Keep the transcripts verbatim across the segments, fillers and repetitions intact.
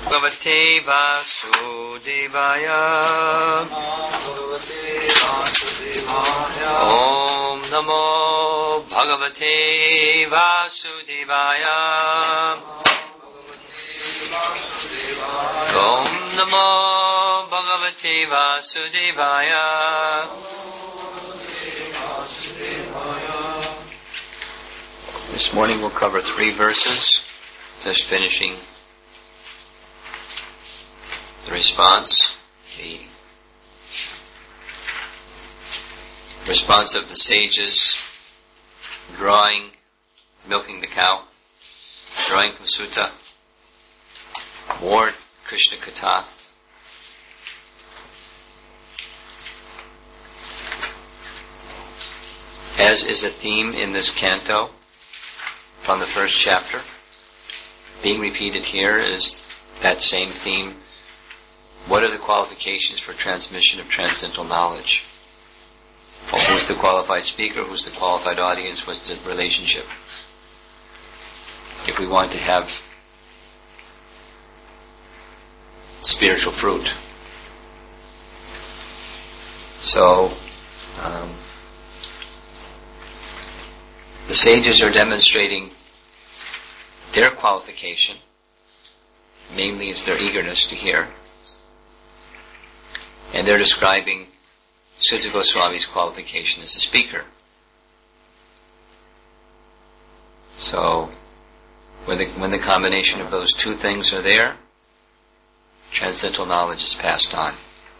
Bhagavate Vasudevaya. Om Namo Bhagavate Vasudevaya. Om Namo Bhagavate Vasudevaya. This morning we'll cover three verses, just finishing the response, the response of the sages, drawing, milking the cow, drawing from Sutta, more Krishna Katha. As is a theme in this canto from the first chapter, being repeated here is that same theme. What are the qualifications for transmission of transcendental knowledge? Well, who's the qualified speaker? Who's the qualified audience? What's the relationship? If we want to have spiritual fruit. So, um, the sages are demonstrating their qualification, mainly is their eagerness to hear. And they're describing Sutta Goswami's qualification as a speaker. So, when the, when the combination of those two things are there, transcendental knowledge is passed on.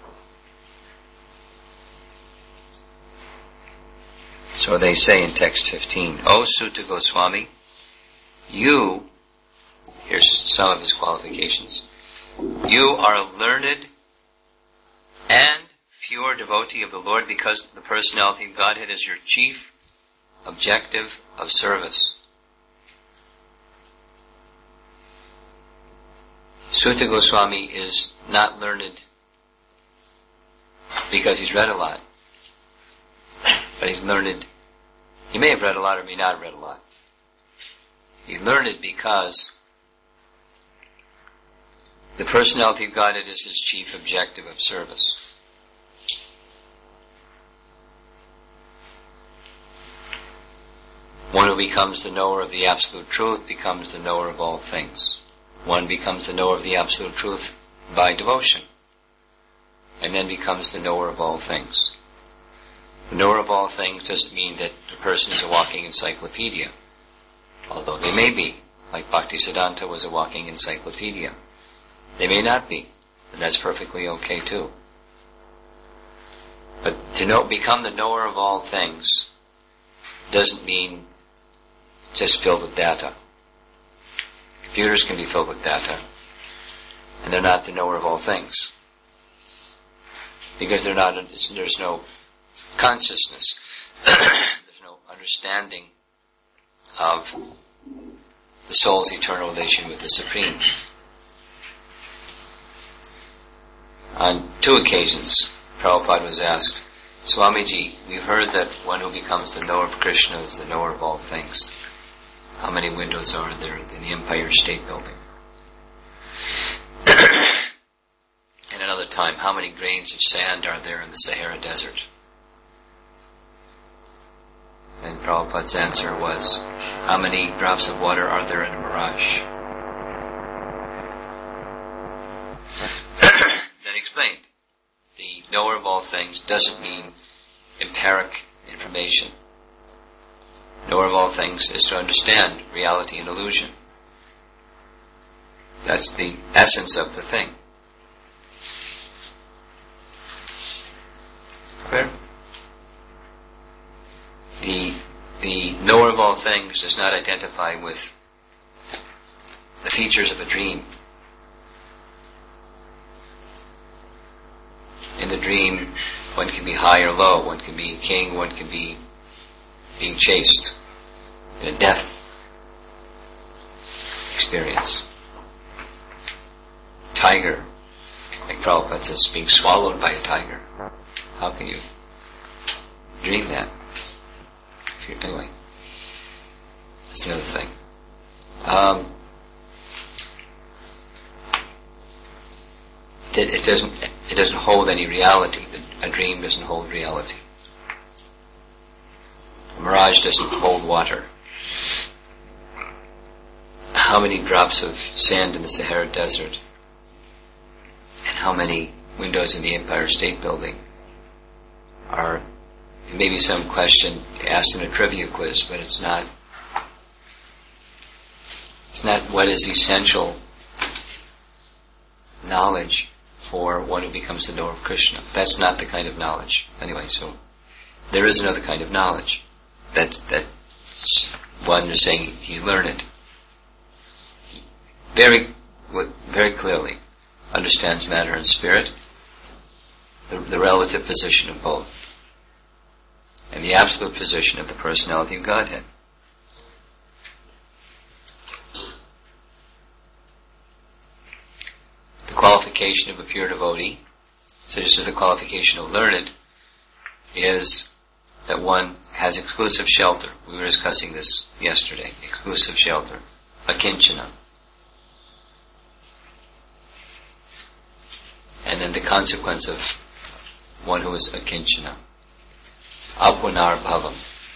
So they say in text fifteen, O Sutta Goswami, you, here's some of his qualifications, you are a learned and pure devotee of the Lord because the personality of Godhead is your chief objective of service. Sutta Goswami is not learned because he's read a lot, but he's learned, he may have read a lot or may not have read a lot. He's learned because the personality of Godhead is his chief objective of service. One who becomes the knower of the absolute truth becomes the knower of all things. One becomes the knower of the absolute truth by devotion, and then becomes the knower of all things. The knower of all things doesn't mean that the person is a walking encyclopedia, although they may be, like Bhaktisiddhanta was a walking encyclopedia. They may not be, and that's perfectly okay too. But to know, become the knower of all things doesn't mean just filled with data. Computers can be filled with data, and they're not the knower of all things. Because they're not, there's no consciousness. There's no understanding of the soul's eternal relation with the Supreme. On two occasions, Prabhupada was asked, Swamiji, we've heard that one who becomes the knower of Krishna is the knower of all things. How many windows are there in the Empire State Building? And another time, how many grains of sand are there in the Sahara Desert? And Prabhupada's answer was, how many drops of water are there in a mirage? Then explained, the knower of all things doesn't mean empiric information. Knower of all things is to understand reality and illusion. That's the essence of the thing. Clear? The, the knower of all things does not identify with the features of a dream. In the dream, one can be high or low, one can be king, one can be being chased in a death experience. Tiger, like Prabhupada says, being swallowed by a tiger. How can you dream that? If you're, anyway, that's another thing. Um, it, it doesn't it doesn't hold any reality. A dream doesn't hold reality. A mirage doesn't hold water. How many drops of sand in the Sahara Desert, and how many windows in the Empire State Building are maybe some question asked in a trivia quiz, but it's not it's not what is essential knowledge for one who becomes the knower of Krishna. That's not the kind of knowledge. Anyway, so there is another kind of knowledge. That's that one is saying he's learned. Very, very clearly understands matter and spirit, the, the relative position of both, and the absolute position of the personality of Godhead. The qualification of a pure devotee, so just as the qualification of learned, is that one has exclusive shelter. We were discussing this yesterday. Exclusive shelter. Akinchana. And then the consequence of one who is akinchana. Apunar bhavam.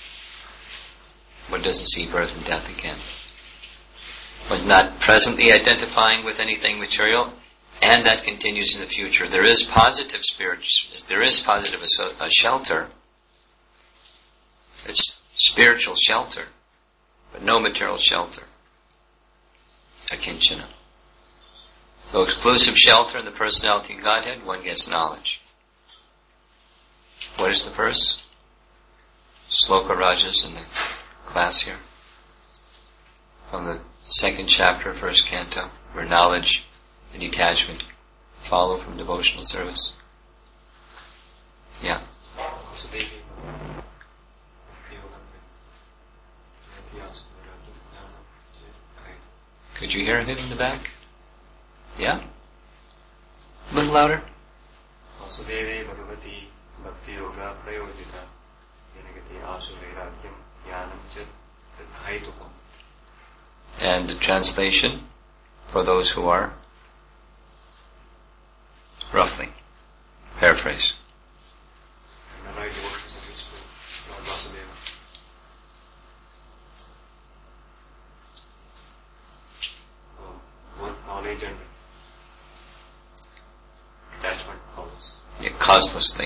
One doesn't see birth and death again. One's not presently identifying with anything material, and that continues in the future. There is positive spirit, there is positive a shelter. It's spiritual shelter, but no material shelter. Akinchana. So exclusive shelter in the personality of Godhead, one gets knowledge. What is the verse? Sloka Rajas in the class here. From the second chapter, first canto, where knowledge and detachment follow from devotional service. Yeah. Could you hear him in the back? Yeah? A little louder. Vasudeve Bhagavati Bhakti Yoga Prayojita Yanagati Asu Vairagyam Jnanam Chat Tadhaitukam. And the translation for those who are roughly paraphrase. And the right devotional service to Lord Vasudeva. Both knowledge and attachment follows. Yeah, causelessly.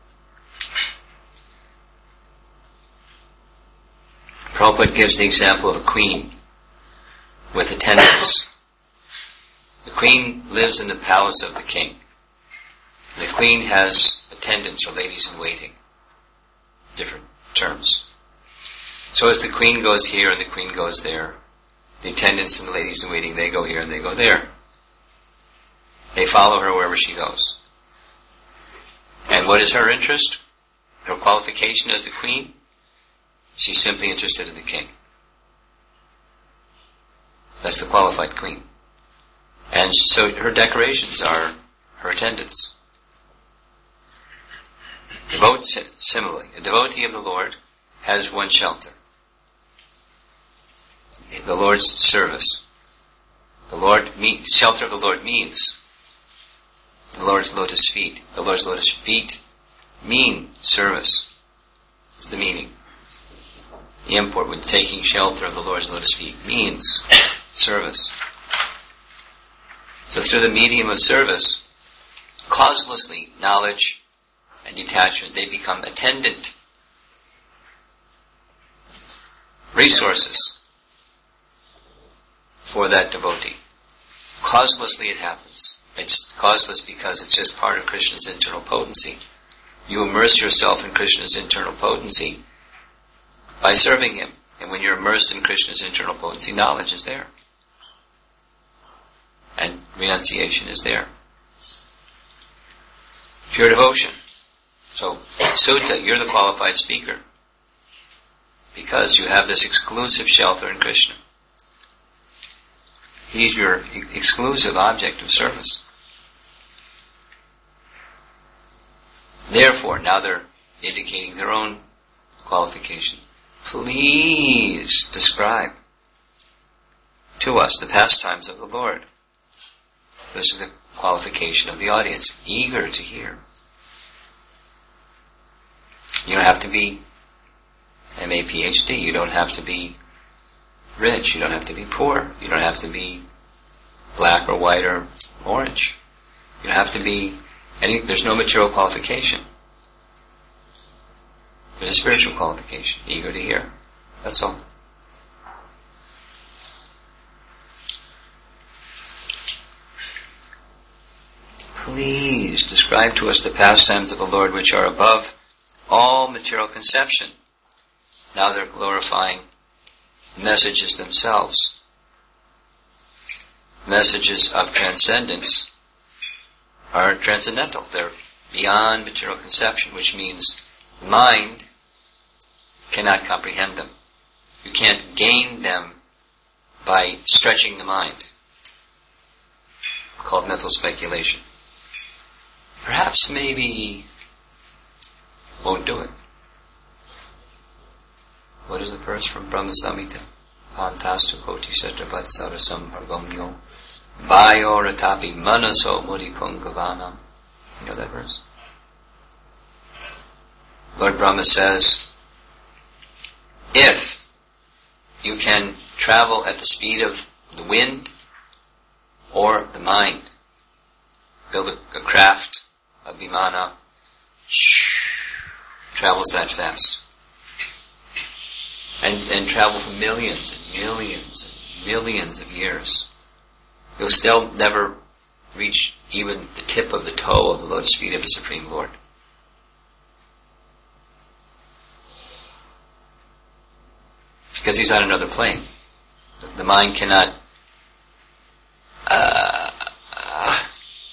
Prabhupada gives the example of a queen with attendants. The queen lives in the palace of the king. The queen has attendants or ladies in waiting. Different terms. So as the queen goes here and the queen goes there, the attendants and the ladies in waiting, they go here and they go there. They follow her wherever she goes. And what is her interest? Her qualification as the queen? She's simply interested in the king. That's the qualified queen. And so her decorations are her attendants. Devote, similarly, a devotee of the Lord has one shelter. The Lord's service. The Lord means, shelter of the Lord means the Lord's lotus feet. The Lord's lotus feet mean service. It's the meaning. The import when taking shelter of the Lord's lotus feet means service. So through the medium of service, causelessly, knowledge and detachment, they become attendant resources for that devotee. Causelessly it happens. It's causeless because it's just part of Krishna's internal potency. You immerse yourself in Krishna's internal potency by serving him. And when you're immersed in Krishna's internal potency, knowledge is there. And renunciation is there. Pure devotion. So, Sutta, you're the qualified speaker. Because you have this exclusive shelter in Krishna. He's your exclusive object of service. Therefore, now they're indicating their own qualification. Please describe to us the pastimes of the Lord. This is the qualification of the audience, eager to hear. You don't have to be M A P H D. You don't have to be rich. You don't have to be poor. You don't have to be black or white or orange. You don't have to be any, there's no material qualification. There's a spiritual qualification, eager to hear. That's all. Please describe to us the pastimes of the Lord which are above all material conception. Now they're glorifying messages themselves. Messages of transcendence are transcendental. They're beyond material conception, which means the mind cannot comprehend them. You can't gain them by stretching the mind, called mental speculation. Perhaps, maybe, won't do it. What is the verse from Brahma Samhita? Pantastu koti satavat sarasam pargomnyo bayo ratapi manaso mudipungavana. You know that verse? Lord Brahma says, if you can travel at the speed of the wind or the mind, build a, a craft, a vimana, travels that fast. And, and travel for millions and millions and millions of years. You'll still never reach even the tip of the toe of the lotus feet of the Supreme Lord. Because he's on another plane. The mind cannot uh, uh,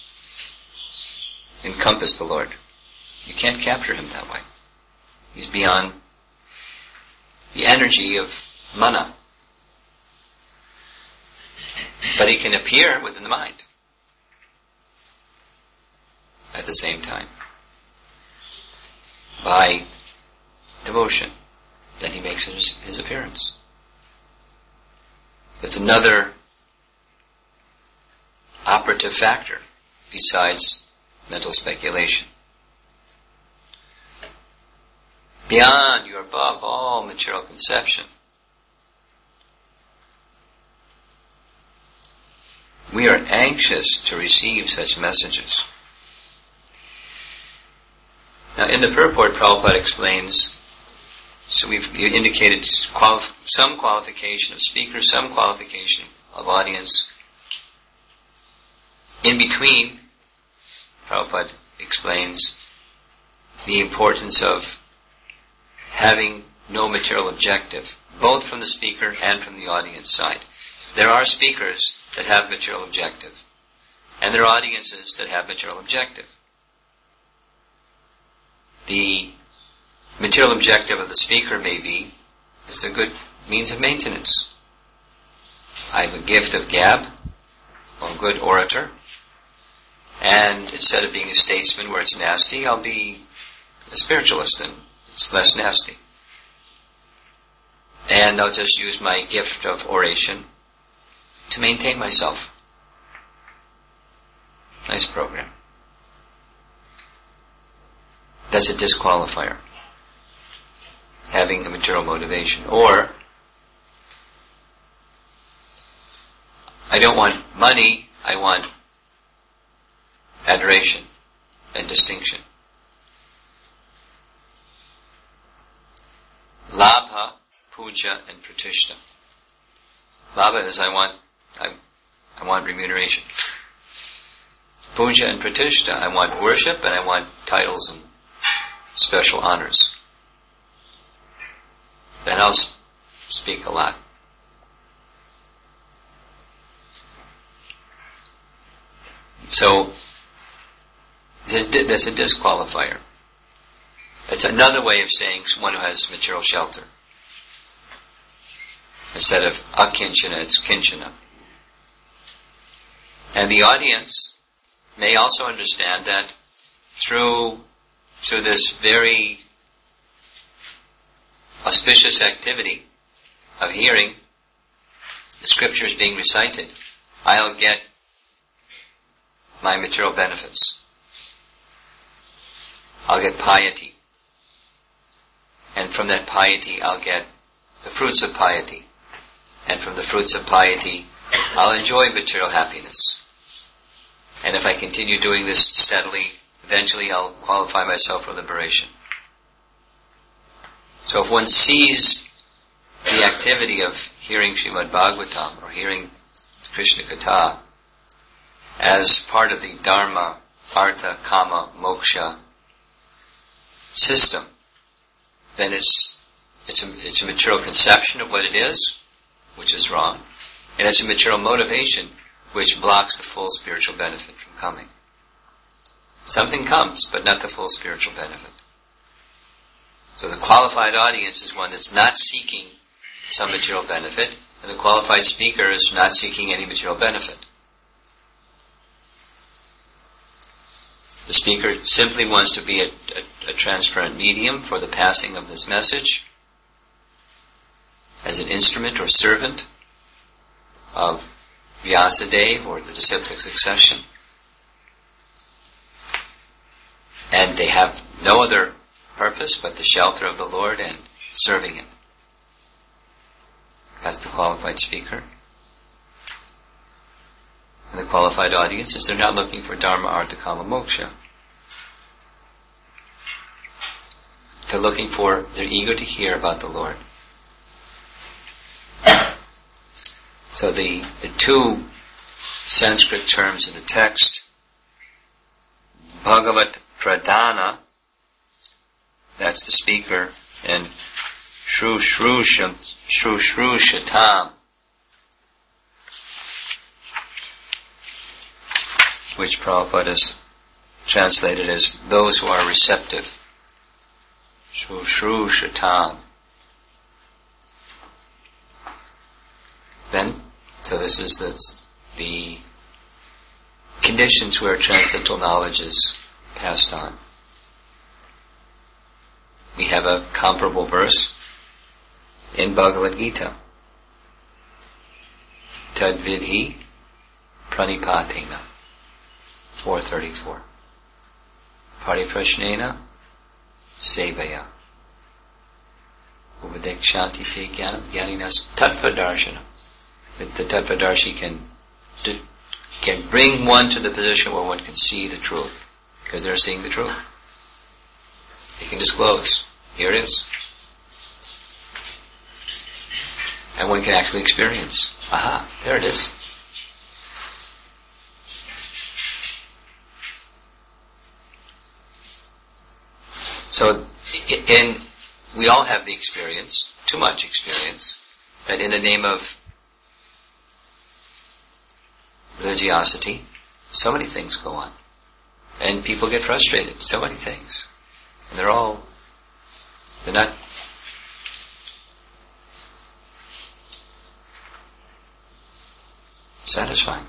encompass the Lord. You can't capture him that way. He's beyond the energy of mana. But he can appear within the mind at the same time by devotion. Then he makes his, his appearance. It's another operative factor besides mental speculation. Beyond, you're above all material conception. We are anxious to receive such messages. Now, in the purport, Prabhupada explains, so we've indicated quali- some qualification of speaker, some qualification of audience. In between, Prabhupada explains the importance of having no material objective, both from the speaker and from the audience side. There are speakers that have material objective, and there are audiences that have material objective. The material objective of the speaker may be, it's a good means of maintenance. I have a gift of gab, I'm a good orator, and instead of being a statesman where it's nasty, I'll be a spiritualist and it's less nasty. And I'll just use my gift of oration to maintain myself. Nice program. That's a disqualifier. Having a material motivation. Or, I don't want money, I want adoration and distinction. Labha, puja, and pratishta. Labha is I want, I, I want remuneration. Puja and pratishta, I want worship and I want titles and special honors. Then I'll speak a lot. So, that's a disqualifier. It's another way of saying someone who has material shelter. Instead of akinchana, it's kinchana. And the audience may also understand that through, through this very auspicious activity of hearing the scriptures being recited, I'll get my material benefits. I'll get piety. And from that piety, I'll get the fruits of piety. And from the fruits of piety, I'll enjoy material happiness. And if I continue doing this steadily, eventually I'll qualify myself for liberation. So if one sees the activity of hearing Srimad Bhagavatam or hearing Krishna Katha as part of the Dharma, Artha, Kama, Moksha system, then it's it's a, it's a material conception of what it is, which is wrong, and it's a material motivation which blocks the full spiritual benefit from coming. Something comes, but not the full spiritual benefit. So the qualified audience is one that's not seeking some material benefit, and the qualified speaker is not seeking any material benefit. The speaker simply wants to be a, a, a transparent medium for the passing of this message as an instrument or servant of Vyasadeva or the disciplic succession. And they have no other purpose but the shelter of the Lord and serving Him. That's the qualified speaker. And the qualified audience is they're not looking for Dharma, Artha, Kama, Moksha. They're looking for, they're eager to hear about the Lord. So the, the two Sanskrit terms in the text, Bhagavat Pradhana, that's the speaker, and Shrushrusham, Shrushrushyatam, which Prabhupada has translated as those who are receptive. Shrushrushyatam. Then, so this is the, the conditions where transcendental knowledge is passed on. We have a comparable verse in Bhagavad Gita. Tad vidhi pranipatena, four thirty-four. Pariprashnena sevaya. Uvadekshanti te jnanam jnaninas tattvadarshana. That the tattvadarshi can can bring one to the position where one can see the truth, because they're seeing the truth. They can disclose, here it is. And one can actually experience, aha, there it is. So, in, we all have the experience, too much experience, that in the name of religiosity, so many things go on. And people get frustrated, so many things. And they're all, they're not satisfying.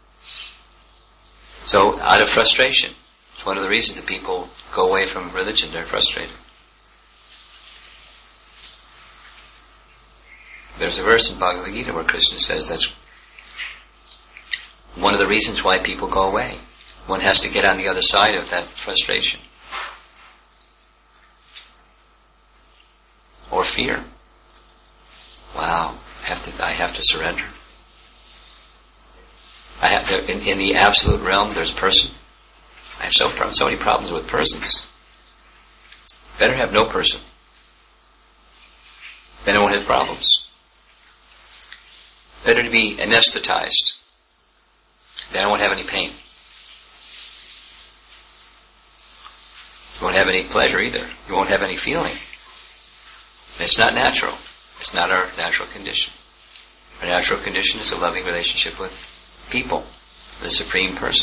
So, out of frustration, it's one of the reasons that people go away from religion, they're frustrated. There's a verse in Bhagavad Gita where Krishna says that's one of the reasons why people go away. One has to get on the other side of that frustration. Or fear. Wow, I have to, I have to surrender. I have to, in, in the absolute realm, there's person. I have so, so many problems with persons. Better have no person. Then I won't have problems. Better to be anesthetized. Then I won't have any pain. You won't have any pleasure either. You won't have any feeling. And it's not natural. It's not our natural condition. Our natural condition is a loving relationship with people, the Supreme Person.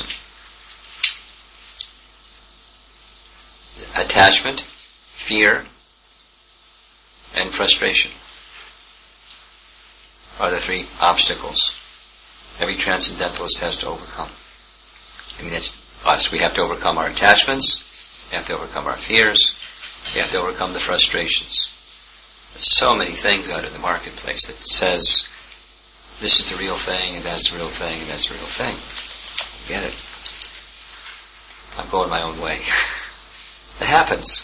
Attachment, fear, and frustration are the three obstacles every transcendentalist has to overcome. I mean, that's us. We have to overcome our attachments. We have to overcome our fears. We have to overcome the frustrations. There's so many things out in the marketplace that says, this is the real thing, and that's the real thing, and that's the real thing. Get it? I'm going my own way. It happens.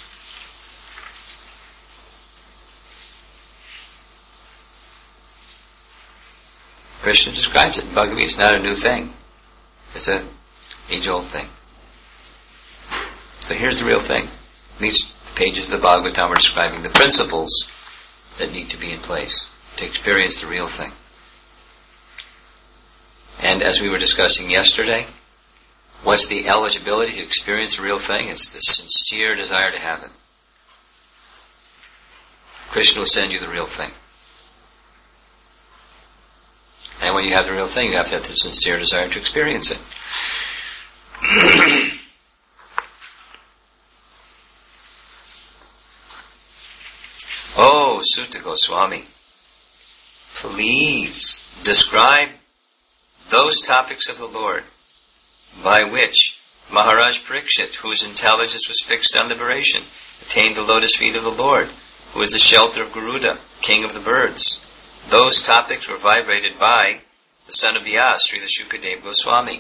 Krishna describes it in Bhagavad Gita. It's not a new thing. It's an age-old thing. So here's the real thing. These pages of the Bhagavatam are describing the principles that need to be in place to experience the real thing. And as we were discussing yesterday, what's the eligibility to experience the real thing? It's the sincere desire to have it. Krishna will send you the real thing. And when you have the real thing, you have to have the sincere desire to experience it. Oh, Sutta Goswami, please describe those topics of the Lord by which Maharaj Parikshit, whose intelligence was fixed on liberation, attained the lotus feet of the Lord, who is the shelter of Garuda, king of the birds. Those topics were vibrated by the son of Vyas, Srila Shukadeva Goswami.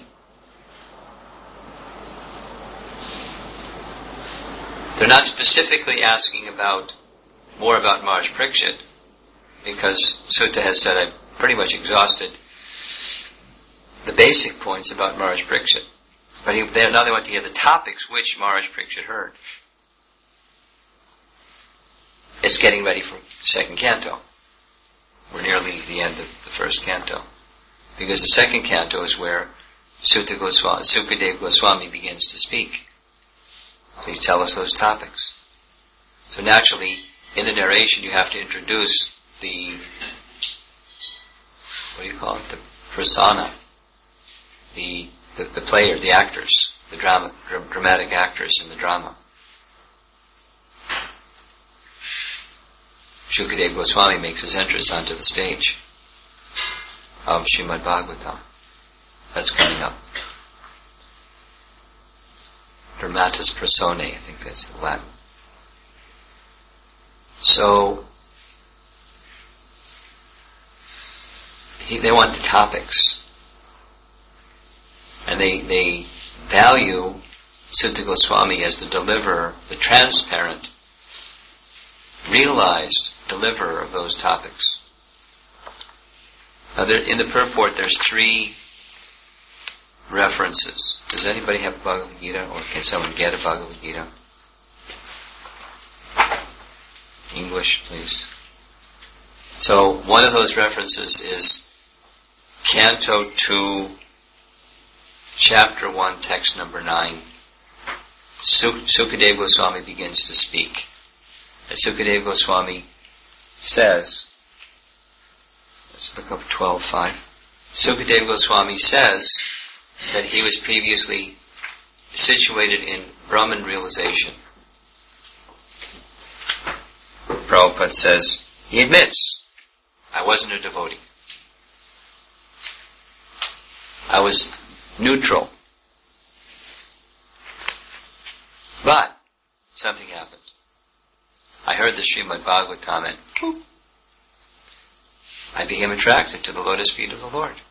They're not specifically asking about more about Maharaj Parikshit, because Sutta has said I've pretty much exhausted the basic points about Maharaj Parikshit. But he, they, now they want to hear the topics which Maharaj Parikshit heard. It's getting ready for second canto. We're nearly the end of the first canto. Because the second canto is where Sutta Goswami, Sukadeva Goswami begins to speak. Please tell us those topics. So naturally, in the narration you have to introduce the, what do you call it, the persona, the the, the player, the actors, the drama, dr- dramatic actors in the drama. Shukadeva Goswami makes his entrance onto the stage of Srimad Bhagavatam. That's coming up. Dramatis personae, I think that's the Latin. So, he, they want the topics. And they, they value Sutta Goswami as the deliverer, the transparent, realized deliverer of those topics. Now, there, in the purport, there's three references. Does anybody have a Bhagavad Gita, or can someone get a Bhagavad Gita? English, please. So, one of those references is Canto two, Chapter one, Text number nine. Suk- Sukadeva Goswami begins to speak. And Sukadeva Goswami says, let's look up twelve five. Sukadeva Goswami says that he was previously situated in Brahman realization. Prabhupada says, he admits, I wasn't a devotee. I was neutral. But something happened. I heard the Srimad Bhagavatam and whoop, I became attracted to the lotus feet of the Lord.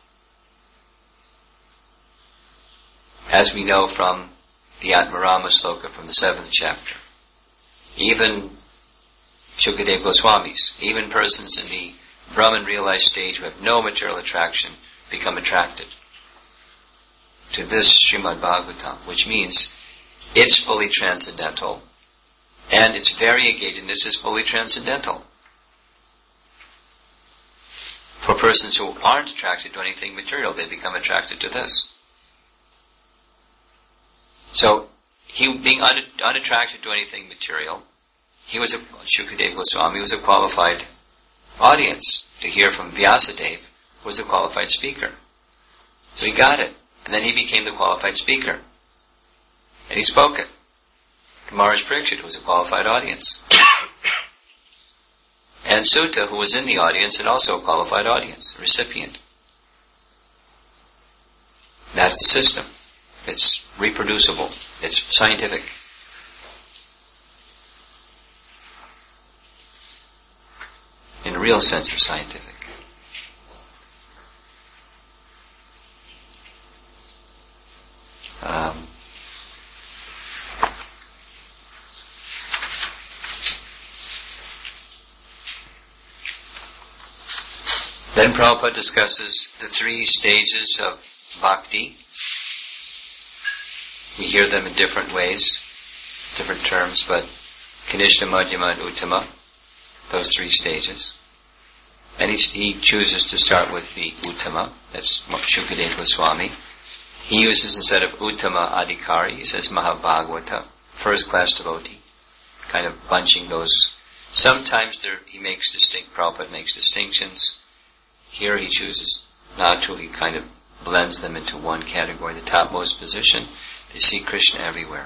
As we know from the Atmarama sloka from the seventh chapter, even Shukadeva Goswamis, even persons in the Brahman realized stage who have no material attraction, become attracted to this Srimad Bhagavatam, which means it's fully transcendental, and its variegatedness is fully transcendental. For persons who aren't attracted to anything material, they become attracted to this. So, he being un- unattracted to anything material, he was a, Shukadeva Goswami was a qualified audience to hear from Vyasadeva, who was a qualified speaker. So he got it. And then he became the qualified speaker. And he spoke it. Maharaj Parikshit, who was a qualified audience. And Sutta, who was in the audience, and also a qualified audience, a recipient. That's the system. It's reproducible. It's scientific. In a real sense of scientific. Um, Then Prabhupada discusses the three stages of bhakti. We hear them in different ways, different terms, but Kanishta, Madhyama, and Uttama, those three stages. And he, he chooses to start with the Uttama, that's Shukadeva Goswami. He uses, instead of Uttama Adhikari, he says Mahabhagavata, first class devotee, kind of bunching those. Sometimes there, he makes distinct, Prabhupada makes distinctions. Here he chooses not to, he kind of blends them into one category, the topmost position. They see Krishna everywhere.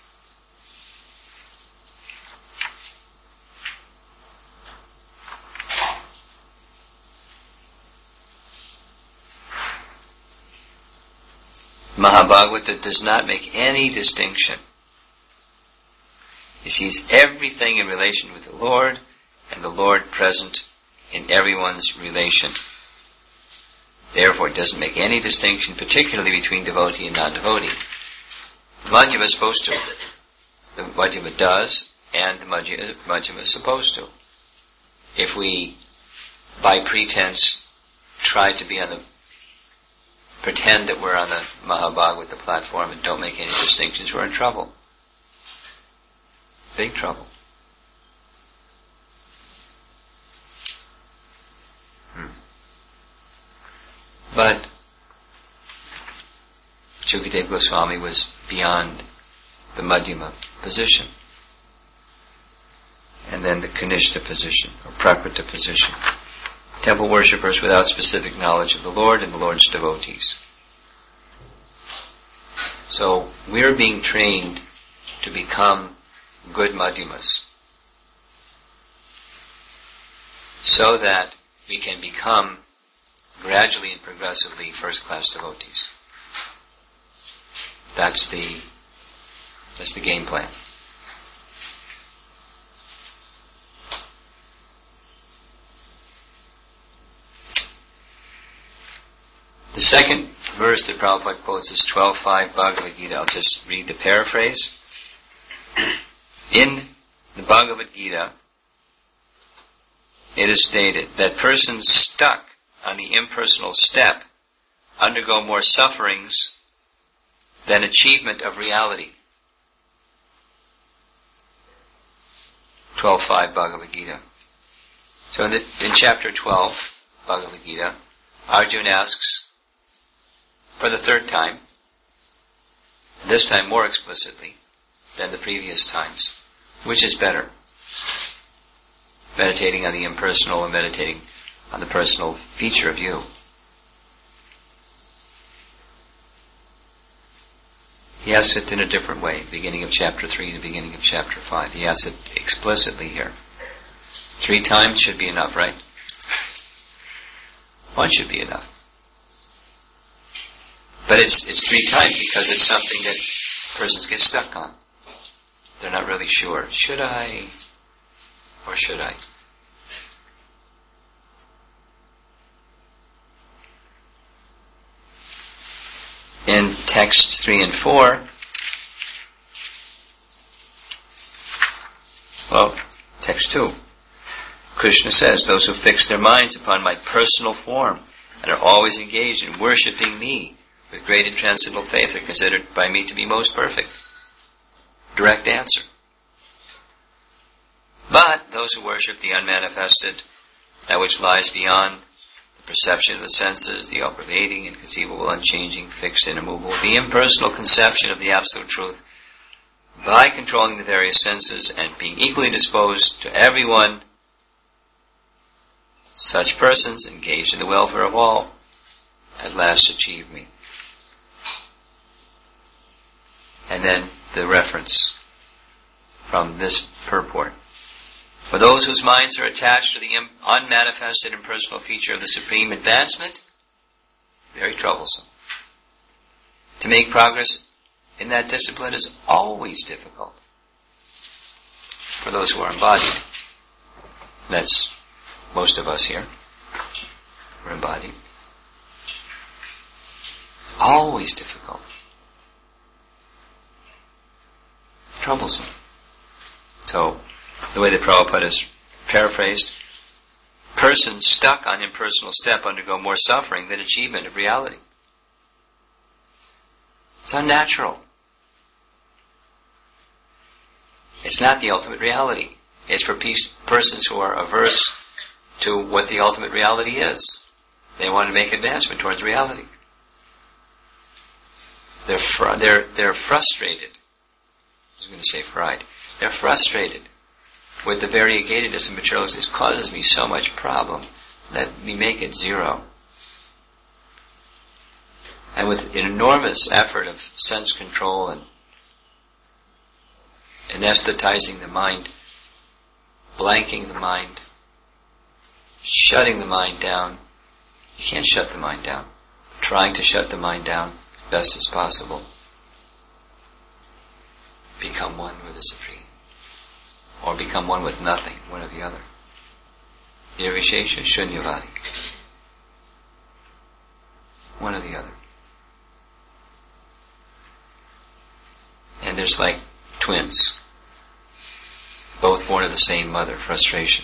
Mahabhagavata does not make any distinction. He sees everything in relation with the Lord, and the Lord present in everyone's relation. Therefore, it doesn't make any distinction, particularly between devotee and non-devotee. The Madhyama is supposed to. The Madhyama does, and the Madhyama is supposed to. If we, by pretense, try to be on the, pretend that we're on the Mahabhagavata platform and don't make any distinctions, we're in trouble. Big trouble. Hmm. But Shukadeva Goswami was beyond the Madhyama position. And then the Kanishta position, or Prakrita position. Temple worshippers without specific knowledge of the Lord and the Lord's devotees. So we're being trained to become good Madhyamas, so that we can become gradually and progressively first-class devotees. That's the that's the game plan. The second verse that Prabhupada quotes is twelve five Bhagavad Gita. I'll just read the paraphrase. In the Bhagavad Gita, it is stated that persons stuck on the impersonal step undergo more sufferings than achievement of reality. twelve five Bhagavad Gita. So in, the, in chapter twelve, Bhagavad Gita, Arjuna asks for the third time, this time more explicitly than the previous times, which is better? Meditating on the impersonal or meditating on the personal feature of you? He asks it in a different way, beginning of chapter three to beginning of chapter five. He asks it explicitly here. Three times should be enough, right? One should be enough. But it's it's three times because it's something that persons get stuck on. They're not really sure. Should I? Or should I? In texts three and four, well, text two, Krishna says, those who fix their minds upon my personal form and are always engaged in worshipping me with great and transcendental faith are considered by me to be most perfect. Direct answer. But those who worship the unmanifested, that which lies beyond the perception of the senses, the all-pervading, inconceivable, unchanging, fixed, and immovable, the impersonal conception of the Absolute Truth, by controlling the various senses and being equally disposed to everyone, such persons, engaged in the welfare of all, at last achieve me. And then the reference from this purport. For those whose minds are attached to the unmanifested impersonal feature of the supreme advancement, very troublesome. To make progress in that discipline is always difficult. For those who are embodied, that's most of us here, we're embodied. It's always difficult. Troublesome. So, the way that Prabhupada is paraphrased, persons stuck on impersonal step undergo more suffering than achievement of reality. It's unnatural. It's not the ultimate reality. It's for peace, persons who are averse to what the ultimate reality is. They want to make advancement towards reality. They're fr- they're they're frustrated. I was going to say fried. They're frustrated with the variegatedness of materialism. This causes me so much problem. Let me make it zero. And with an enormous effort of sense control and anesthetizing the mind, blanking the mind, shutting the mind down. You can't shut the mind down. Trying to shut the mind down as best as possible. Become one with the Supreme. Or become one with nothing, one or the other. Nirvishesha, Shunyavadi. One or the other. And there's like twins. Both born of the same mother, frustration.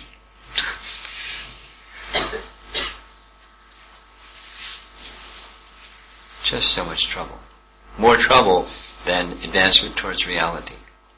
Just so much trouble. More trouble than advancement towards reality.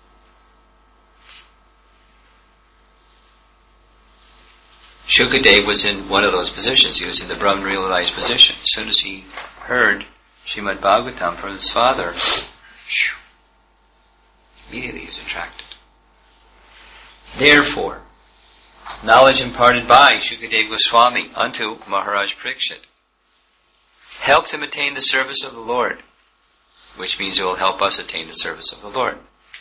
Shukadev was in one of those positions. He was in the Brahman realized position. As soon as he heard Srimad Bhagavatam from his father, whew, immediately he was attracted. Therefore, knowledge imparted by Shukadev Goswami unto Maharaj Parikshit helped him attain the service of the Lord, which means it will help us attain the service of the Lord.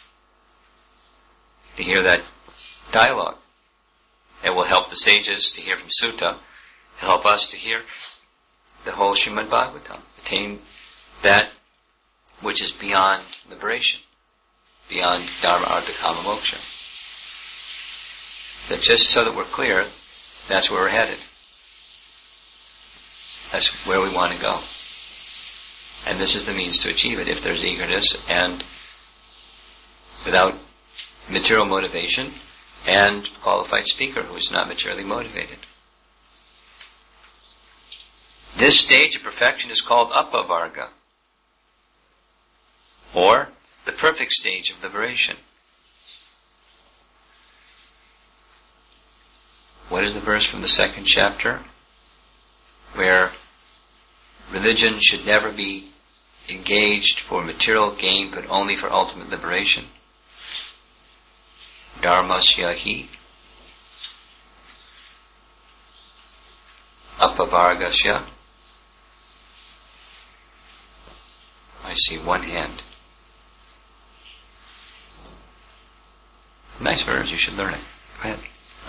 To hear that dialogue. It will help the sages to hear from Sutta, help us to hear the whole Srimad Bhagavatam, attain that which is beyond liberation, beyond Dharma, Artha, Kama, Moksha. That just so that we're clear, that's where we're headed. That's where we want to go. And this is the means to achieve it, if there's eagerness and without material motivation and qualified speaker who is not materially motivated. This stage of perfection is called Apavarga, or the perfect stage of liberation. What is the verse from the second chapter? Where religion should never be engaged for material gain, but only for ultimate liberation. Dharmasya hi apavargasya. I see one hand. Nice verse, you should learn it. Go ahead.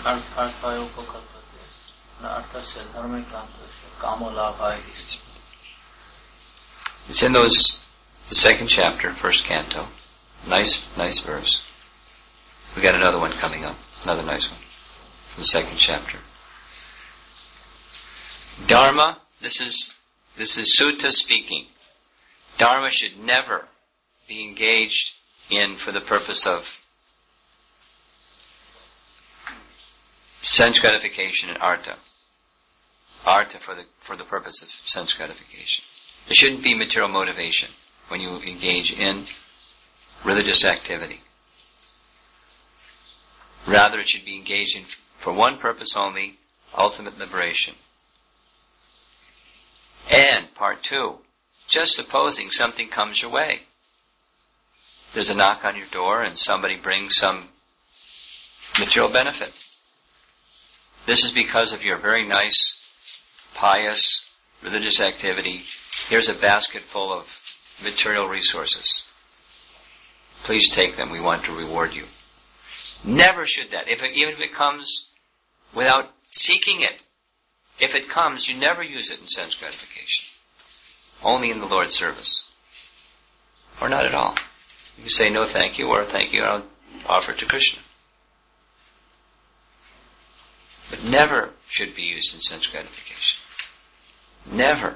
It's in those, the second chapter, first canto. Nice, nice verse. We got another one coming up, another nice one, from the second chapter. Dharma, this is, this is Sutta speaking. Dharma should never be engaged in for the purpose of sense gratification and artha. Artha for the, for the purpose of sense gratification. There shouldn't be material motivation when you engage in religious activity. Rather, it should be engaged in, for one purpose only, ultimate liberation. And, part two, just supposing something comes your way. There's a knock on your door and somebody brings some material benefit. This is because of your very nice, pious, religious activity. Here's a basket full of material resources. Please take them. We want to reward you. Never should that. If it, even if it comes without seeking it, if it comes, you never use it in sense gratification. Only in the Lord's service. Or not at all. You can say no thank you, or thank you, I'll offer it to Krishna. But never should be used in sense gratification. Never.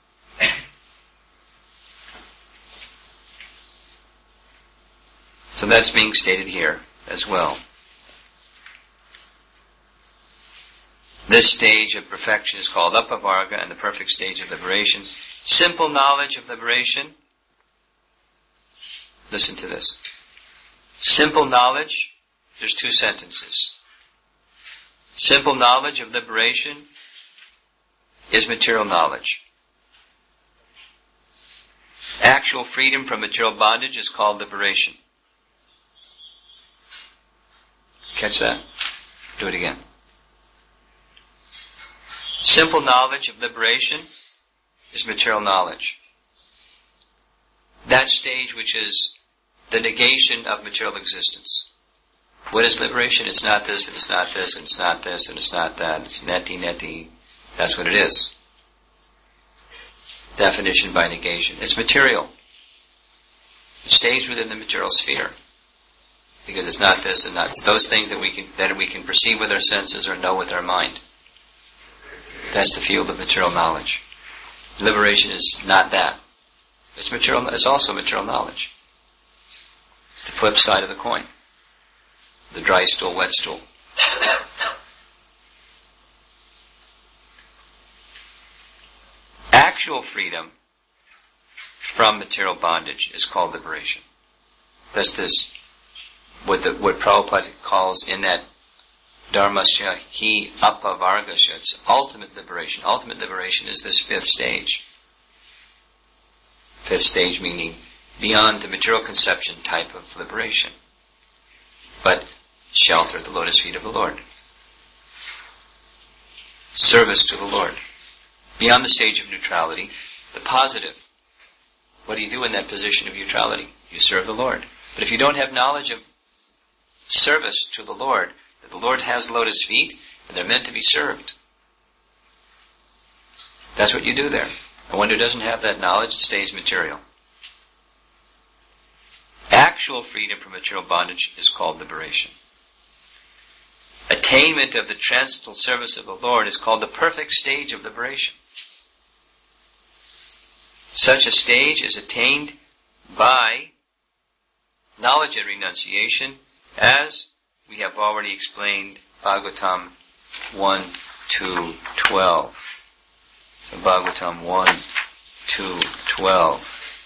So that's being stated here as well. This stage of perfection is called Apavarga, and the perfect stage of liberation. Simple knowledge of liberation. Listen to this. Simple knowledge, there's two sentences. Simple knowledge of liberation is material knowledge. Actual freedom from material bondage is called liberation. Catch that? Do it again. Simple knowledge of liberation is material knowledge. That stage which is the negation of material existence. What is liberation? It's not this, and it's not this, and it's not this, and it's not that. It's neti, neti. That's what it is. Definition by negation. It's material. It stays within the material sphere. Because it's not this and not it's those things that we can that we can perceive with our senses or know with our mind. That's the field of material knowledge. Liberation is not that. It's material. It's also material knowledge. It's the flip side of the coin. The dry stool, wet stool. Actual freedom from material bondage is called liberation. That's this, what the, what Prabhupada calls in that Dharmasya hi apavargasya. It's ultimate liberation. Ultimate liberation is this fifth stage. Fifth stage meaning beyond the material conception type of liberation. But shelter at the lotus feet of the Lord. Service to the Lord. Beyond the stage of neutrality, the positive. What do you do in that position of neutrality? You serve the Lord. But if you don't have knowledge of service to the Lord, that the Lord has lotus feet, and they're meant to be served. That's what you do there. And one who doesn't have that knowledge, it stays material. Actual freedom from material bondage is called liberation. Attainment of the transcendental service of the Lord is called the perfect stage of liberation. Such a stage is attained by knowledge and renunciation, as we have already explained Bhagavatam one to twelve. So Bhagavatam one to twelve.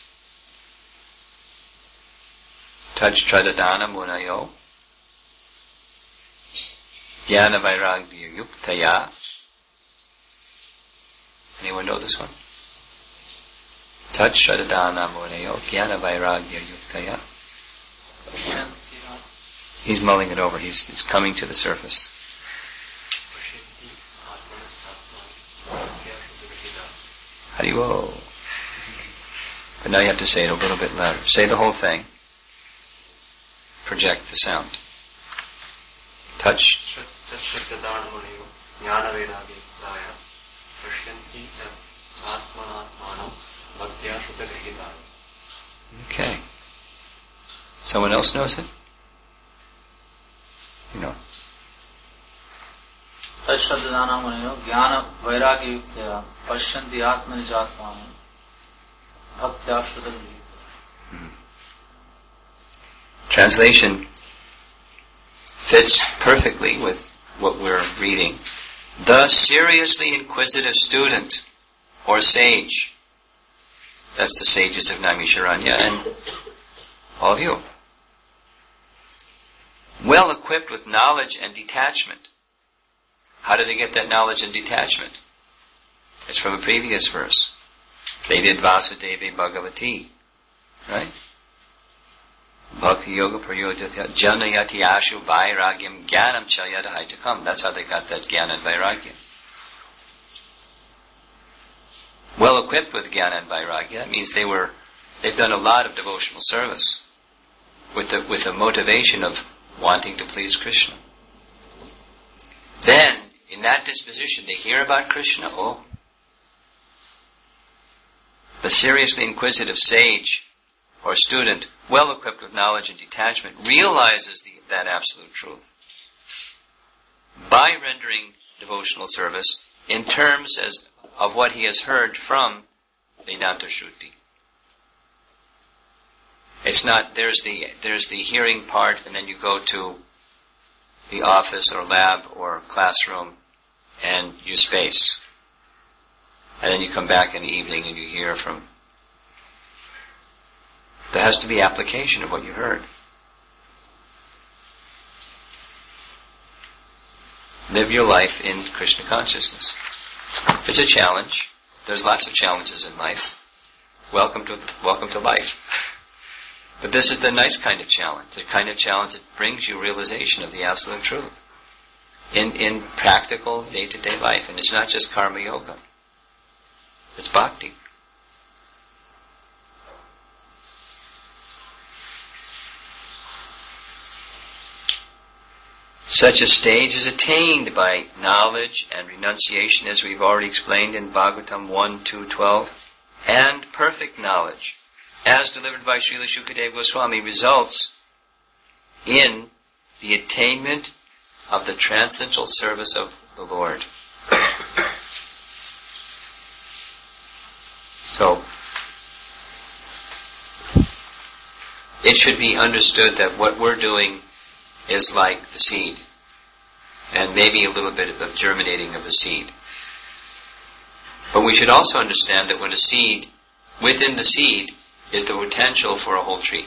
Touch Tradadana Munayo Jnana Vairagya Yuktaya. Anyone know this one? Touch Tradadana Munayo Jnana Vairagya Yuktaya. He's mulling it over. He's, he's coming to the surface. Haribo. But now you have to say it a little bit louder. Say the whole thing. Project the sound. Touch. Okay. Someone else knows it? You know. Tashraddhanamanayo jnana vairagya yuktaya pashyanti atmanijatmanam bhaktya shrutam. Translation fits perfectly with what we're reading. The seriously inquisitive student or sage. That's the sages of Naimisharanya and all of you. Well equipped with knowledge and detachment. How did they get that knowledge and detachment? It's from a previous verse. They did Vasudevi Bhagavati. Right? Bhakti Yoga Prayodhya Janayati Ashu Vairagyam Jnanam Chalyadahai to come. That's how they got that Jnana and Vairagya. Well equipped with Jnana and Vairagya, that means they were, they've done a lot of devotional service with the, with the motivation of wanting to please Krishna. Then, in that disposition, they hear about Krishna. Oh, the seriously inquisitive sage or student, well equipped with knowledge and detachment, realizes the, that absolute truth by rendering devotional service in terms as of what he has heard from Vedanta Shruti. It's not, there's the, there's the hearing part, and then you go to the office or lab or classroom, and you space. And then you come back in the evening and you hear from... There has to be application of what you heard. Live your life in Krishna consciousness. It's a challenge. There's lots of challenges in life. Welcome to welcome to life. But this is the nice kind of challenge, the kind of challenge that brings you realization of the absolute truth in in practical day-to-day life. And it's not just karma yoga. It's bhakti. Such a stage is attained by knowledge and renunciation, as we've already explained in Bhagavatam one, two, twelve, and perfect knowledge, as delivered by Srila Shukadeva Goswami, results in the attainment of the transcendental service of the Lord. So, it should be understood that what we're doing is like the seed, and maybe a little bit of germinating of the seed. But we should also understand that when a seed, within the seed, is the potential for a whole tree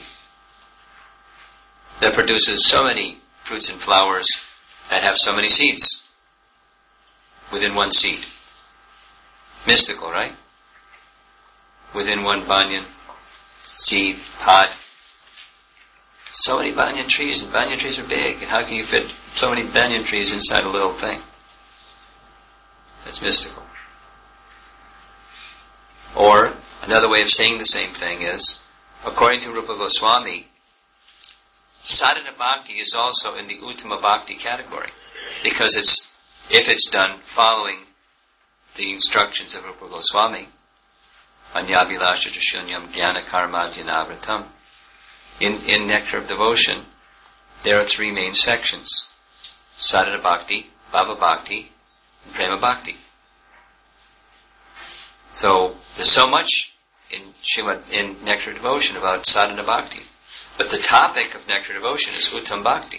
that produces so many fruits and flowers that have so many seeds within one seed. Mystical, right? Within one banyan seed pod. So many banyan trees, and banyan trees are big, and how can you fit so many banyan trees inside a little thing? That's mystical. Or, another way of saying the same thing is, according to Rupa Goswami, sadhana bhakti is also in the uttama bhakti category, because it's, if it's done following the instructions of Rupa Goswami, anyabhilasha shunyam jnana karma dhyanavrtam. In, in Nectar of Devotion, there are three main sections: sadhana bhakti, bhava bhakti, and prema bhakti. So there's so much in Srimad, in Nectar of Devotion about sadhana bhakti, but the topic of Nectar of Devotion is uttam bhakti.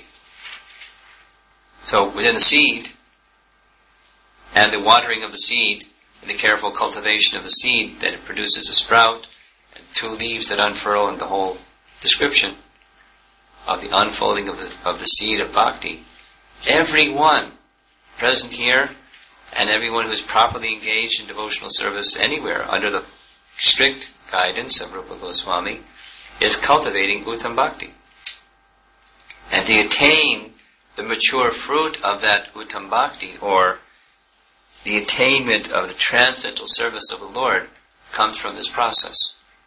So within the seed, and the watering of the seed, and the careful cultivation of the seed, that it produces a sprout, and two leaves that unfurl, and the whole description of the unfolding of the of the seed of bhakti. Everyone present here, and everyone who is properly engaged in devotional service anywhere under the strict guidance of Rupa Goswami, is cultivating uttam bhakti. And to attain the mature fruit of that uttam bhakti, or the attainment of the transcendental service of the Lord, comes from this process.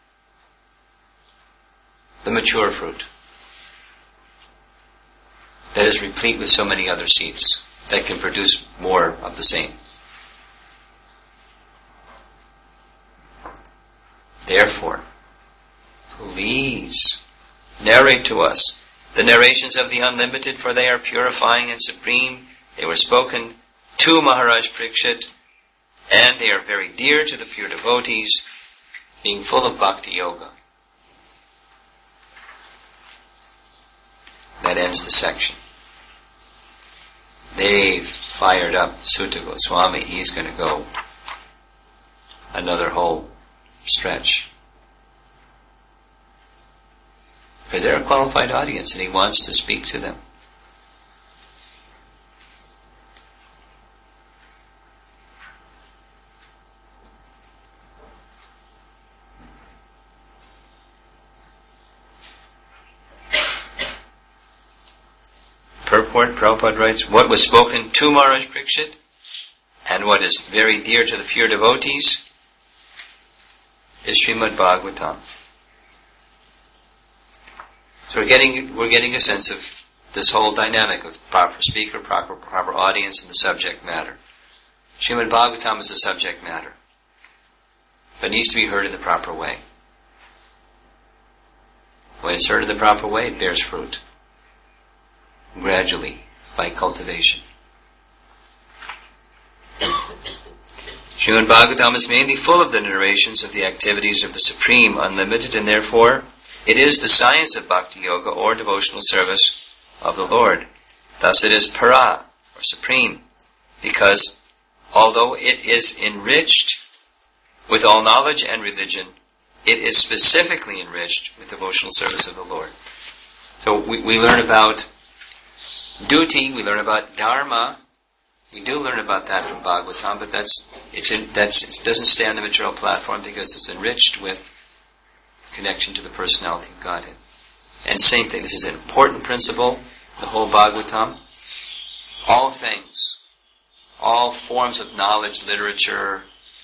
The mature fruit that is replete with so many other seeds that can produce more of the same. Therefore, please narrate to us the narrations of the unlimited, for they are purifying and supreme. They were spoken to Maharaj Parikshit, and they are very dear to the pure devotees, being full of bhakti yoga. That ends the section. They've fired up Sutta Goswami. He's going to go another whole stretch. Because they're a qualified audience and he wants to speak to them. Purport, Prabhupada writes, what was spoken to Maharaj Parikshit, and what is very dear to the pure devotees, is Srimad Bhagavatam. So we're getting we're getting a sense of this whole dynamic of proper speaker, proper proper audience, and the subject matter. Srimad Bhagavatam is the subject matter, but needs to be heard in the proper way. When it's heard in the proper way, it bears fruit. Gradually, by cultivation. Srimad Bhagavatam is mainly full of the narrations of the activities of the Supreme Unlimited, and therefore it is the science of Bhakti Yoga, or devotional service of the Lord. Thus it is para, or supreme, because although it is enriched with all knowledge and religion, it is specifically enriched with devotional service of the Lord. So we, we learn about duty, we learn about dharma. We do learn about that from Bhagavatam, but that's it's in, that's it doesn't stay on the material platform because it's enriched with connection to the personality of Godhead. And same thing, this is an important principle, the whole Bhagavatam. All things, all forms of knowledge, literature,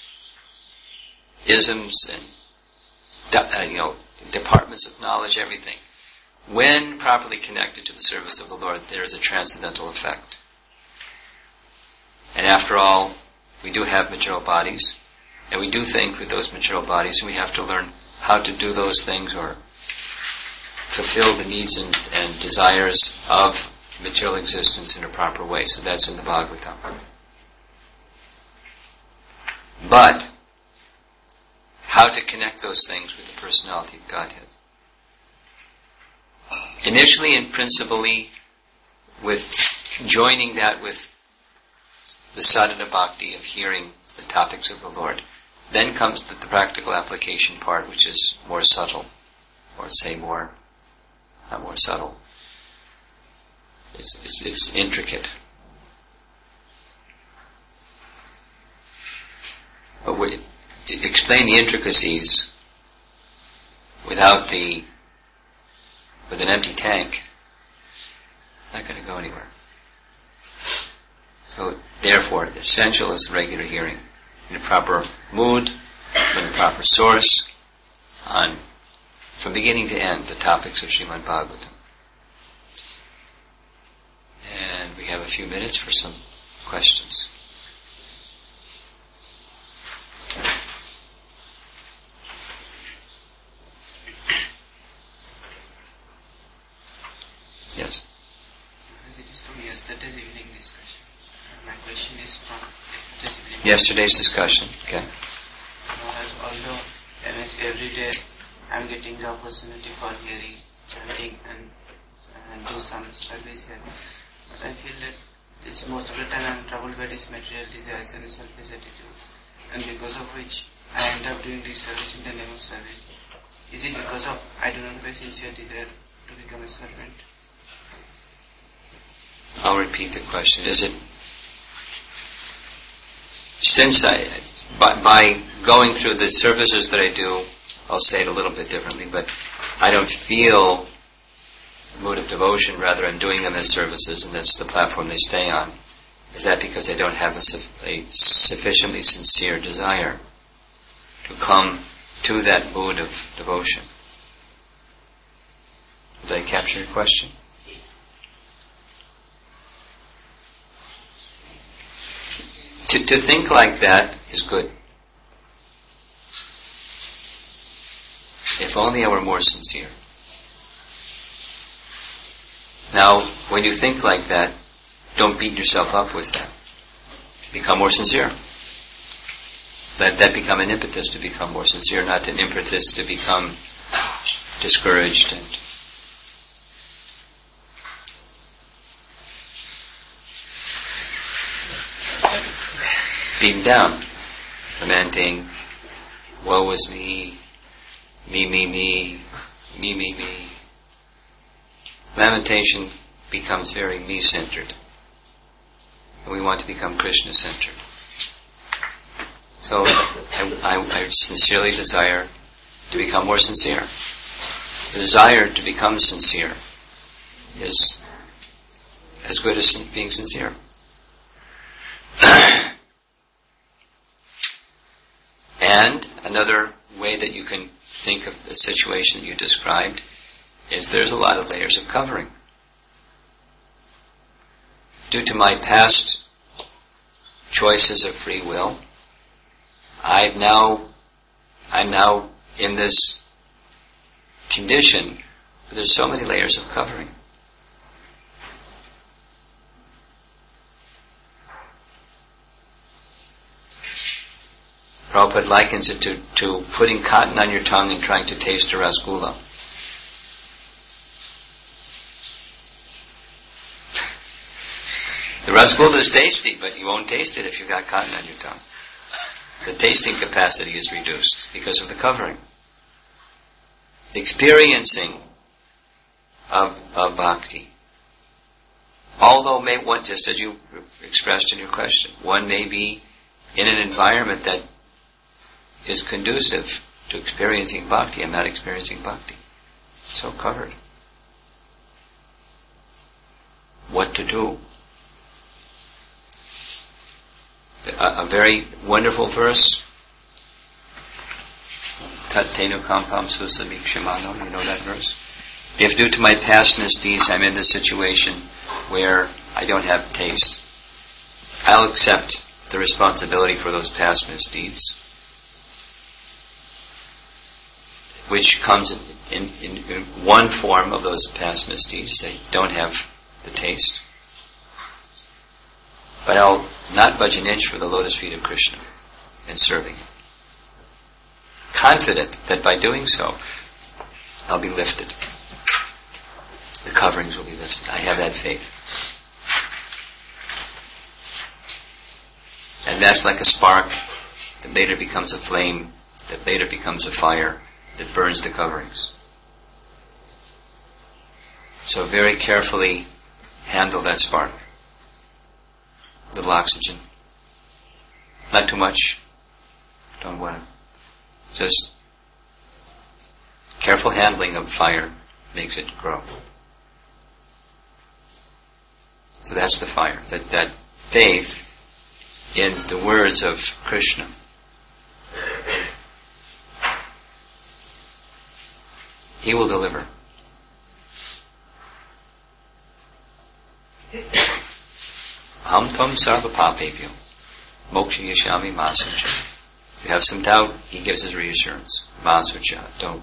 isms, and uh, you know, departments of knowledge, everything, when properly connected to the service of the Lord, there is a transcendental effect. And after all, we do have material bodies, and we do think with those material bodies, and we have to learn how to do those things or fulfill the needs and, and desires of material existence in a proper way. So that's in the Bhagavatam. But how to connect those things with the personality of Godhead. Initially and principally with joining that with the sadhana bhakti of hearing the topics of the Lord. Then comes the, the practical application part, which is more subtle, or say more, not more subtle. It's, it's, it's intricate. But we, to explain the intricacies without the, with an empty tank, not going to go anywhere. So, therefore, essential is regular hearing in a proper mood, with a proper source, on, from beginning to end, the topics of Srimad Bhagavatam. And we have a few minutes for some questions. Yes? It is from yesterday's evening discussion. My question is from yesterday's evening. Yesterday's discussion, okay. Uh, as although as every day I'm getting the opportunity for hearing, chanting and, and do some service here, but I feel that this most of the time I'm troubled by this material desires and selfish attitude, and because of which I end up doing this service in the name of service. Is it because of I do not have a sincere desire to become a servant? I'll repeat the question. Is it, since I, by, by going through the services that I do, I'll say it a little bit differently, but I don't feel a mood of devotion, rather I'm doing them as services, and that's the platform they stay on. Is that because I don't have a, a sufficiently sincere desire to come to that mood of devotion? Did I capture your question? To, to think like that is good. If only I were more sincere. Now, when you think like that, don't beat yourself up with that. Become more sincere. Let that become an impetus to become more sincere, not an impetus to become discouraged and beaten down, lamenting, woe is me, me, me, me, me, me, me. Lamentation becomes very me-centered. And we want to become Krishna-centered. So I, I, I sincerely desire to become more sincere. The desire to become sincere is as good as being sincere. And another way that you can think of the situation that you described is there's a lot of layers of covering. Due to my past choices of free will, I've now, I'm now in this condition where there's so many layers of covering. Prabhupada likens it to, to putting cotton on your tongue and trying to taste a rasgulla. The Rasgulla is tasty, but you won't taste it if you've got cotton on your tongue. The tasting capacity is reduced because of the covering. The experiencing of, of bhakti. Although may one, just as you expressed in your question, one may be in an environment that is conducive to experiencing bhakti. I'm not experiencing bhakti. So covered. What to do? A, a very wonderful verse. Tat tenu kampam susamikshimano. You know that verse? If due to my past misdeeds I'm in this situation where I don't have taste, I'll accept the responsibility for those past misdeeds, which comes in, in, in one form of those past misdeeds. They don't have the taste. But I'll not budge an inch for the lotus feet of Krishna in serving Him. Confident that by doing so, I'll be lifted. The coverings will be lifted. I have that faith. And that's like a spark that later becomes a flame, that later becomes a fire, that burns the coverings. So very carefully handle that spark. Little oxygen. Not too much. Don't want to. Just careful handling of fire makes it grow. So that's the fire. That that faith in the words of Krishna. He will deliver. Aham tvam sarva papebhyo moksha yashami masucha. If you have some doubt, he gives his reassurance. Masucha. Don't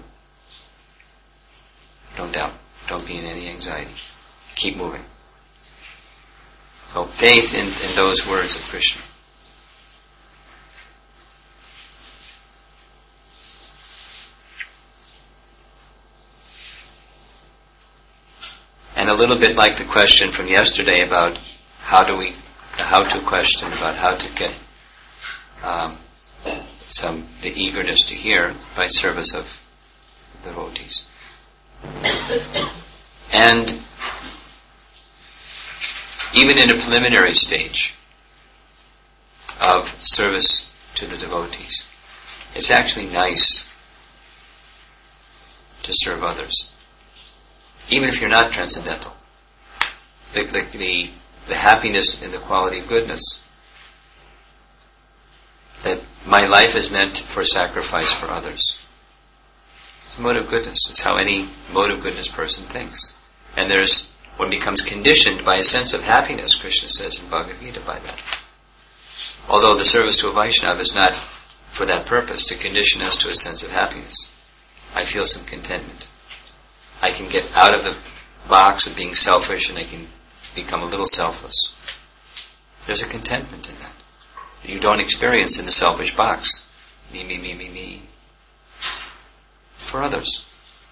don't doubt. Don't be in any anxiety. Keep moving. So faith in, in those words of Krishna. And a little bit like the question from yesterday about how do we, the how-to question about how to get um, some, the eagerness to hear by service of the devotees. And even in a preliminary stage of service to the devotees, it's actually nice to serve others. Even if you're not transcendental. The, the, the, the happiness in the quality of goodness. That my life is meant for sacrifice for others. It's a mode of goodness. It's how any mode of goodness person thinks. And there's, one becomes conditioned by a sense of happiness, Krishna says in Bhagavad Gita, by that. Although the service to a Vaishnava is not for that purpose, to condition us to a sense of happiness. I feel some contentment. I can get out of the box of being selfish and I can become a little selfless. There's a contentment in that. You don't experience in the selfish box. Me, me, me, me, me. For others.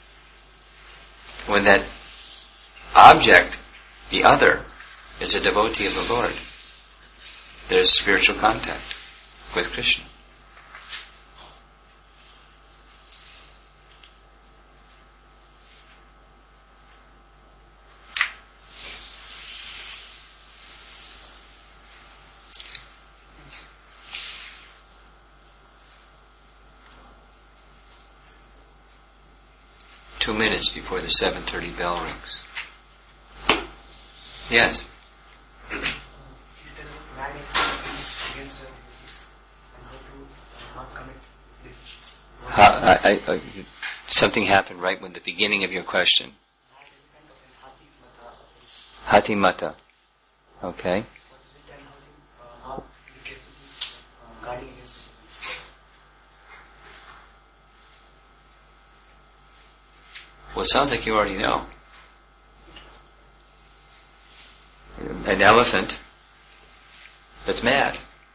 When that object, the other, is a devotee of the Lord, there's spiritual contact with Krishna. Two minutes before the seven thirty bell rings. Yes. How, I, I, I, something happened right when the beginning of your question. Hati mata. Okay. Well, it sounds like you already know. An elephant that's mad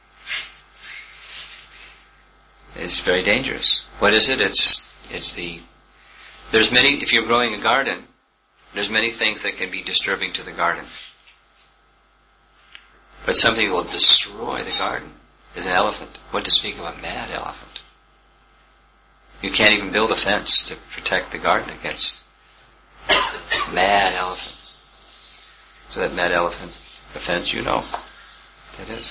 is very dangerous. What is it? It's it's the there's many. If you're growing a garden, there's many things that can be disturbing to the garden. But something will destroy the garden is an elephant. What to speak of a mad elephant? You can't even build a fence to protect the garden against mad elephants. So that mad elephant offense, you know, that is.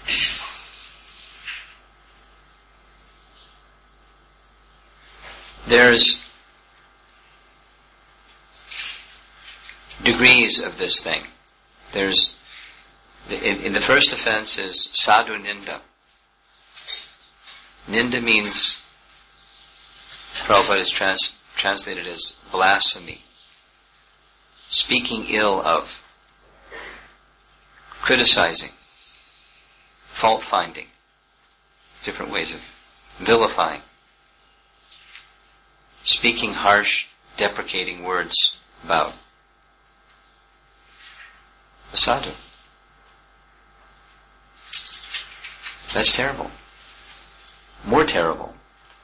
There's degrees of this thing. There's in, in the first offense is sadhu ninda. Ninda means, Prabhupada is trans, translated as blasphemy, speaking ill of, criticizing, fault finding, different ways of vilifying, speaking harsh, deprecating words about a sadhu. That's terrible. More terrible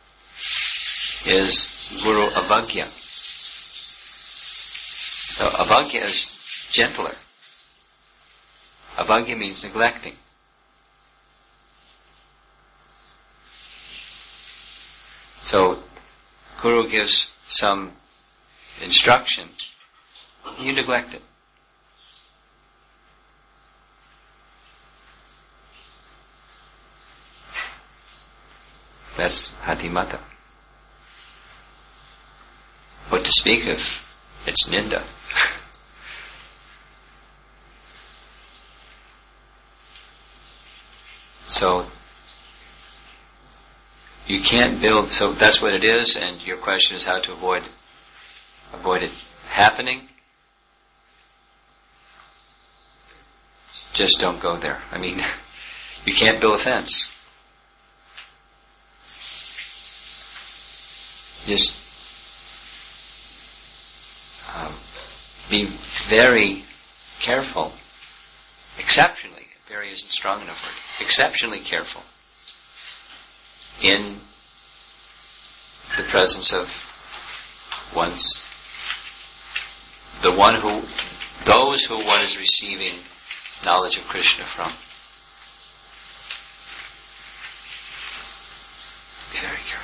is Guru Avagya. So Avagya is gentler. Avagya means neglecting. So Guru gives some instruction, you neglect it. That's Hatimata. What to speak of? It's ninda. So, you can't build, so that's what it is, and your question is how to avoid, avoid it happening. Just don't go there. I mean, you can't build a fence. Just um, be very careful, exceptionally, very isn't strong enough word, exceptionally careful in the presence of one's, the one who, those who one is receiving knowledge of Krishna from. Be very careful.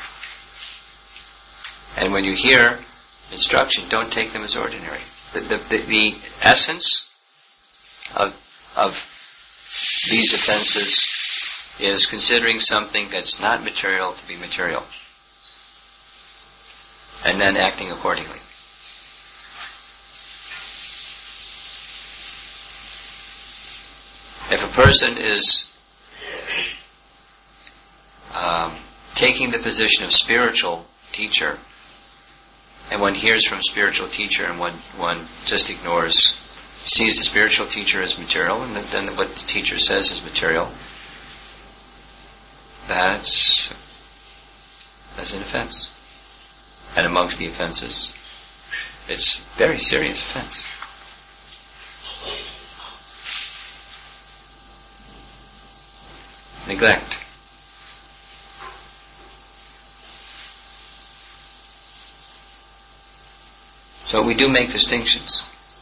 And when you hear instruction, don't take them as ordinary. The, the, the, the essence of, of these offenses is considering something that's not material to be material, and then acting accordingly. If a person is um, taking the position of spiritual teacher, and one hears from spiritual teacher and one, one just ignores, sees the spiritual teacher as material, and then what the teacher says is material, that's, that's an offense. And amongst the offenses, it's a very serious offense. Neglect. So we do make distinctions.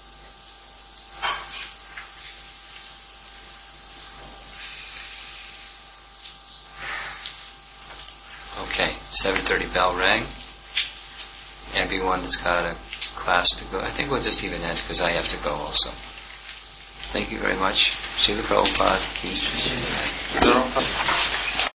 Okay, seven thirty bell rang. Everyone that's got a class to go, I think we'll just even end because I have to go also. Thank you very much. Srila Prabhupada ki.